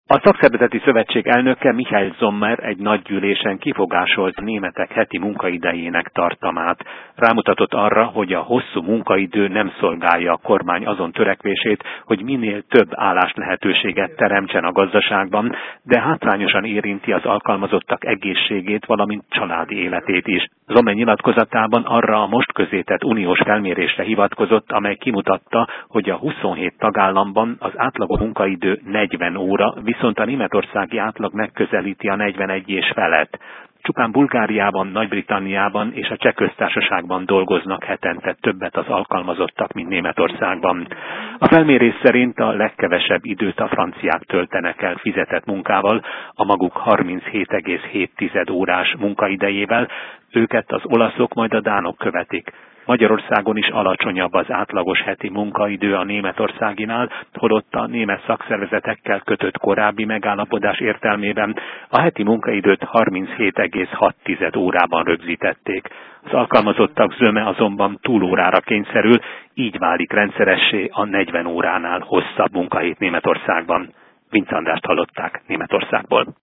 A Szakszervezeti Szövetség elnöke Michael Sommer egy nagy gyűlésen kifogásolt a németek heti munkaidejének tartamát. Rámutatott arra, hogy a hosszú munkaidő nem szolgálja a kormány azon törekvését, hogy minél több álláslehetőséget teremtsen a gazdaságban, de hátrányosan érinti az alkalmazottak egészségét, valamint családi életét is. Sommer nyilatkozatában arra a most közzétett uniós felmérésre hivatkozott, amely kimutatta, hogy a 27 tagállamban az átlagos munkaidő 40 óra, viszont a németországi átlag megközelíti a 41 és felett. Csupán Bulgáriában, Nagy-Britanniában és a Cseh Köztársaságban dolgoznak hetente többet az alkalmazottak, mint Németországban. A felmérés szerint a legkevesebb időt a franciák töltenek el fizetett munkával, a maguk 37,7 órás munkaidejével, őket az olaszok, majd a dánok követik. Magyarországon is alacsonyabb az átlagos heti munkaidő a németországinál, holott a német szakszervezetekkel kötött korábbi megállapodás értelmében a heti munkaidőt 37,6 órában rögzítették. Az alkalmazottak zöme azonban túlórára kényszerül, így válik rendszeressé a 40 óránál hosszabb munkahét Németországban. Vince Andrást hallották Németországból.